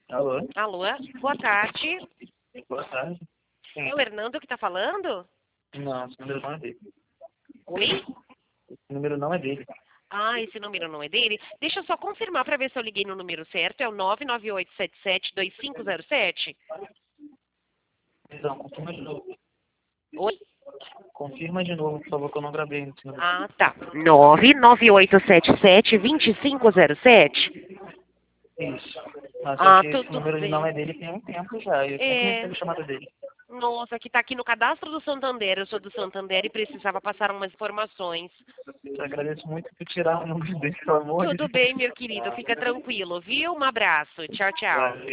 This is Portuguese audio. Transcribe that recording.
Alô? Alô, boa tarde. Boa tarde. Sim. É o Hernando que tá falando? Não, esse número não é dele. Oi? Esse número não é dele. Ah, esse número não é dele? Deixa eu só confirmar para ver se eu liguei no número certo. É o 998772507? Então, confirma de novo. Oi? Confirma de novo, por favor, que eu não gravei esse número. Ah, tá. 998772507? Isso. Mas só Ah, que esse tudo número ele não bem. é dele tem um tempo já. Eu sempre É... recebo chamada dele. Nossa, que tá aqui no cadastro do Santander. Eu sou do Santander e precisava passar umas informações. Eu agradeço muito por tirar o número dele, pelo amor de Tudo Deus. bem, meu querido. Fica tranquilo, viu? Um abraço. Tchau, tchau. Valeu.